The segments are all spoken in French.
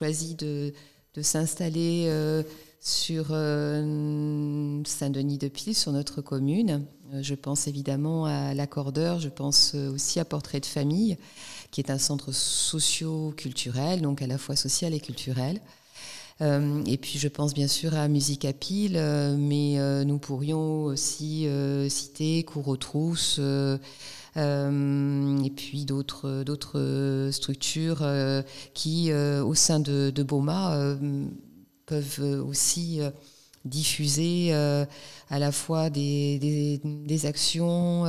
choisi de s'installer sur Saint-Denis-de-Pile, sur notre commune. Je pense évidemment à l'Accordeur, je pense aussi à Portrait de famille, qui est un centre socio-culturel, donc à la fois social et culturel. Et puis je pense bien sûr à Musique à Pile, mais nous pourrions aussi citer Cours aux Trousses, et puis d'autres structures qui, au sein de BOMA, peuvent aussi diffuser à la fois des actions,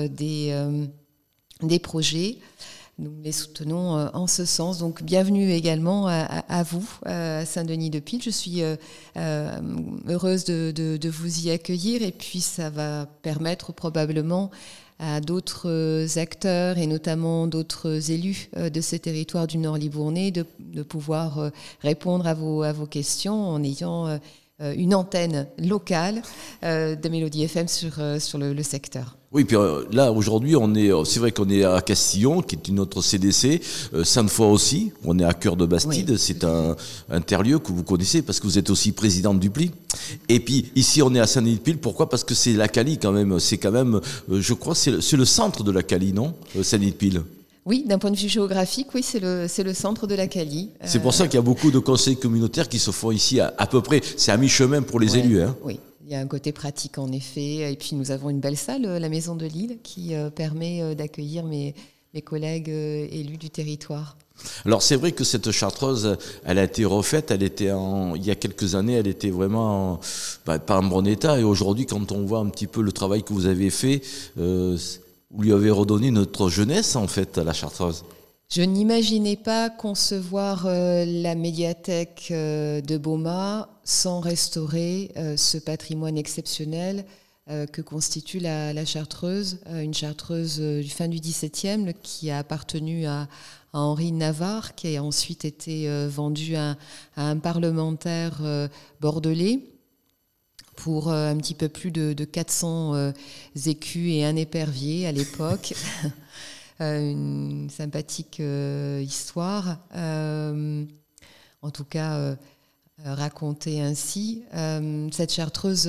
des projets. Nous les soutenons en ce sens. Donc, bienvenue également à vous, à Saint-Denis-de-Pile. Je suis heureuse de vous y accueillir. Et puis, ça va permettre probablement à d'autres acteurs et notamment d'autres élus de ce territoire du Nord-Libournais de pouvoir répondre à vos questions en ayant une antenne locale de Mélodie FM sur le secteur. Oui, puis là, aujourd'hui, c'est vrai qu'on est à Castillon, qui est une autre CDC, Sainte-Foy aussi, on est à cœur de Bastide, oui. C'est un terre-lieu que vous connaissez, parce que vous êtes aussi présidente du PLI. Et puis, ici, on est à Saint-Denis-de-Pile, pourquoi ? Parce que c'est la Cali, quand même, c'est quand même, je crois, c'est le centre de la Cali, non ? Saint-Denis-de-Pile. Oui, d'un point de vue géographique, oui, c'est le centre de la Cali. C'est pour ça qu'il y a beaucoup de conseils communautaires qui se font ici à peu près, c'est à mi-chemin pour les élus. Hein. Oui. Il y a un côté pratique en effet, et puis nous avons une belle salle, la Maison de Lille, qui permet d'accueillir mes collègues élus du territoire. Alors c'est vrai que cette chartreuse, elle a été refaite, il y a quelques années, elle était vraiment pas en bon état, et aujourd'hui quand on voit un petit peu le travail que vous avez fait, vous lui avez redonné notre jeunesse en fait à la chartreuse. Je n'imaginais pas concevoir la médiathèque de BOMA sans restaurer ce patrimoine exceptionnel que constitue la chartreuse, une chartreuse du fin du XVIIe qui a appartenu à Henri Navarre, qui a ensuite été vendue à un parlementaire bordelais pour un petit peu plus de 400 écus et un épervier à l'époque. Une sympathique histoire, en tout cas racontée ainsi. Cette chartreuse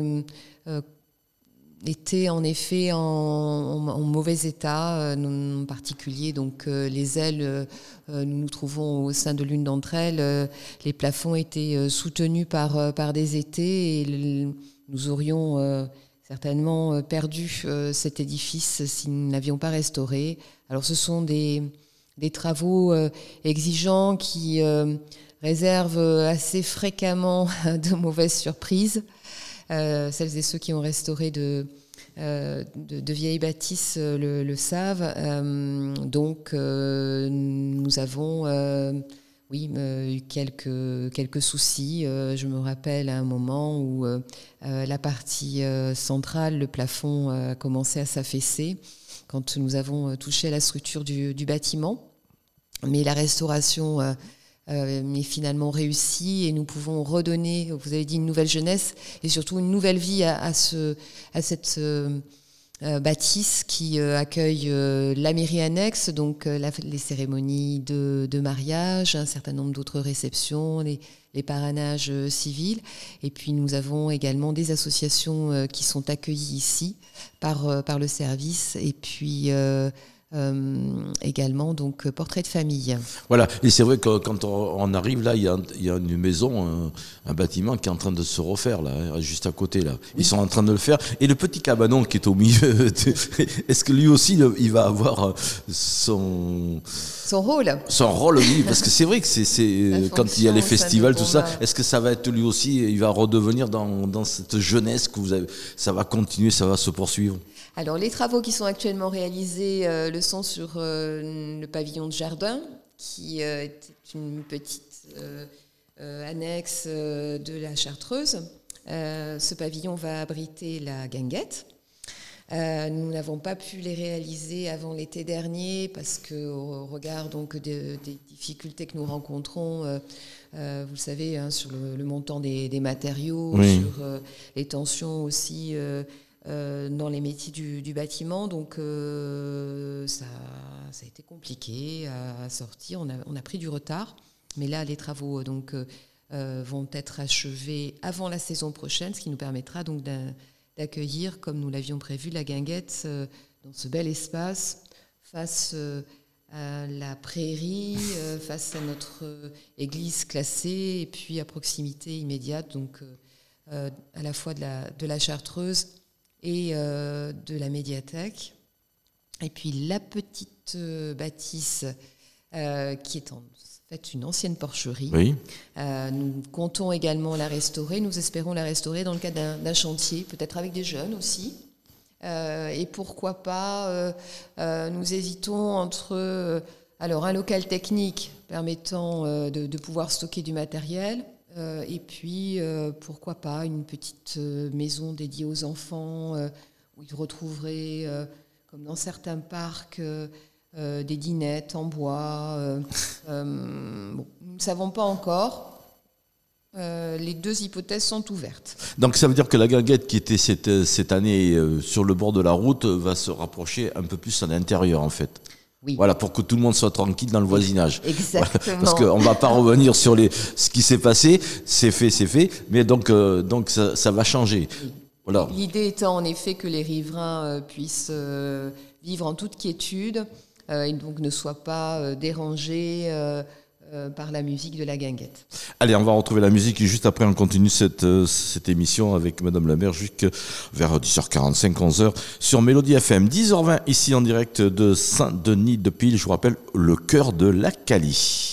était en effet en mauvais état, en particulier donc les ailes, nous nous trouvons au sein de l'une d'entre elles, les plafonds étaient soutenus par des étais et nous aurions certainement perdu cet édifice si nous ne l'avions pas restauré. Alors ce sont des travaux exigeants qui réservent assez fréquemment de mauvaises surprises. Celles et ceux qui ont restauré de vieilles bâtisses le savent. Donc nous avons eu quelques soucis. Je me rappelle à un moment où la partie centrale, le plafond, a commencé à s'affaisser quand nous avons touché à la structure du bâtiment. Mais la restauration est finalement réussie et nous pouvons redonner, vous avez dit, une nouvelle jeunesse et surtout une nouvelle vie à cette bâtisse qui accueille la mairie annexe, donc les cérémonies de mariage, un certain nombre d'autres réceptions, les parrainages civils. Et puis nous avons également des associations qui sont accueillies ici par le service. Et puis également donc Portrait de famille. Voilà, et c'est vrai que quand on arrive là, il y a une maison, un bâtiment qui est en train de se refaire là, juste à côté là. Ils sont en train de le faire. Et le petit cabanon qui est au milieu, est-ce que lui aussi il va avoir son rôle. Son rôle, oui, parce que c'est vrai que c'est quand il y a les festivals, tout ça, est-ce que ça va être lui aussi, il va redevenir dans cette jeunesse que vous avez, ça va continuer, ça va se poursuivre? Alors, les travaux qui sont actuellement réalisés le sont sur le pavillon de jardin, qui est une petite annexe de la Chartreuse. Ce pavillon va abriter la guinguette. Nous n'avons pas pu les réaliser avant l'été dernier parce qu'au regard donc des difficultés que nous rencontrons, vous le savez, sur le montant des matériaux, oui, sur les tensions aussi dans les métiers du bâtiment, donc ça a été compliqué à sortir, on a pris du retard. Mais là, les travaux vont être achevés avant la saison prochaine, ce qui nous permettra donc d'accueillir, comme nous l'avions prévu, la guinguette dans ce bel espace, face à la prairie, face à notre église classée, et puis à proximité immédiate, donc à la fois de la Chartreuse et de la médiathèque. Et puis la petite bâtisse qui est en fait une ancienne porcherie. Oui. Nous comptons également la restaurer. Nous espérons la restaurer dans le cadre d'un chantier, peut-être avec des jeunes aussi. Et pourquoi pas, nous hésitons entre un local technique permettant de pouvoir stocker du matériel, et puis pourquoi pas une petite maison dédiée aux enfants où ils retrouveraient, comme dans certains parcs, des dinettes en bois. Nous ne savons pas encore. Les deux hypothèses sont ouvertes. Donc ça veut dire que la guinguette qui était cette année sur le bord de la route va se rapprocher un peu plus à l'intérieur en fait. Oui. Voilà, pour que tout le monde soit tranquille dans le voisinage. Exactement. Voilà, parce qu'on ne va pas revenir sur ce qui s'est passé, c'est fait, mais donc ça va changer. Oui. Voilà. L'idée étant en effet que les riverains puissent vivre en toute quiétude et donc ne soient pas dérangés par la musique de la guinguette. Allez, on va retrouver la musique et juste après on continue cette émission avec Madame la maire jusqu'à vers 10h45, 11h sur Mélodie FM. 10h20 ici en direct de Saint-Denis de Pile, je vous rappelle, le cœur de la Cali.